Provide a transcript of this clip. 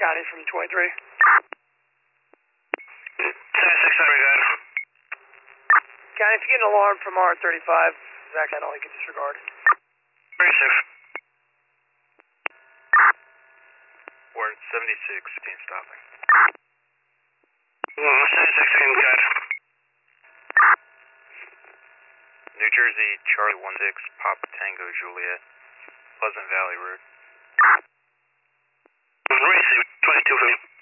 County from 23. 76, I regard. County, if you get an alarm from R35, Zach Kendall, you can disregard. Very safe. Ward 76, 15 stopping. 76 again, guard. New Jersey, Charlie 16, Papa Tango Juliet, Pleasant Valley Road. Very safe, 22 for me.